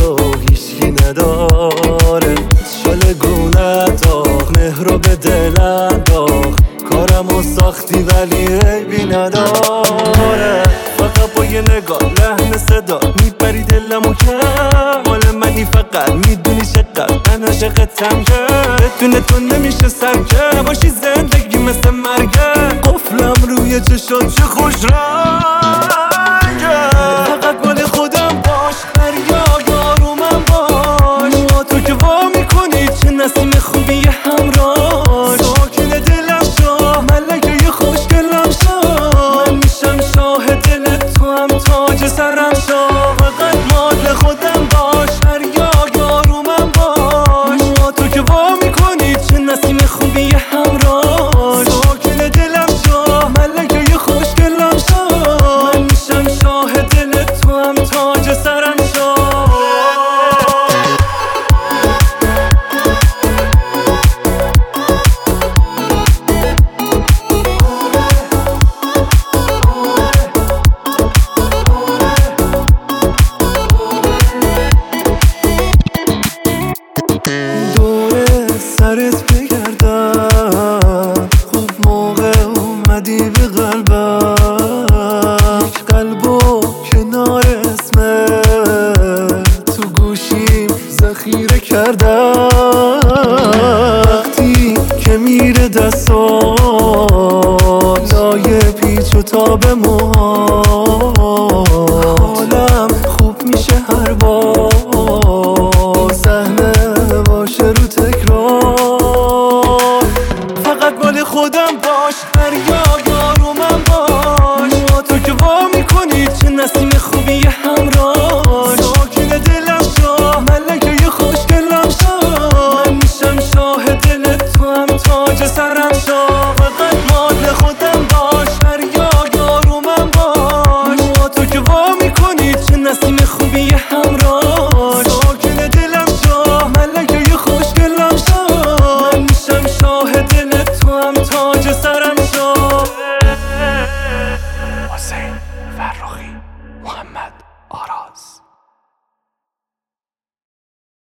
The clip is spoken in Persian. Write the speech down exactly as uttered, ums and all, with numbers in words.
هیچکی نداره، شلگونه داغ مهرو به دل انداخت، کارمو ساختی ولی عیبی نداره. فقط با یه نگاه لحن صدا میبری دلمو کرد، مال منی فقط میدونی چقدر من عاشقتم که بدون تو نمیشه سرکه، باشی زندگی مثل مرگه، قفلم روی چشات چه خوش رنگه. فقط مال خودم باش، دریا یارو من باش، ما تو که وا میکنی چه نسیم خوبی همراش، ساکن دلم شو ملکه خوشگلم شو، من میشم شاه دل تو هم تاج سرم شو. فقط مال خودم باش، دریا یارو من باش، ما تو که وا میکنی چه نسیم خوبی همراش، ساکن دلم شو ملکه خوشگلم شو، من میشم شاه دل تو هم تاج سرم شو. سرت بگردم خوب موقع اومدی به قلبم، یک قلب و کنار اسمت تو گوشیم ذخیره کردم، وقتی که میره دستات لایه پیچ و تاب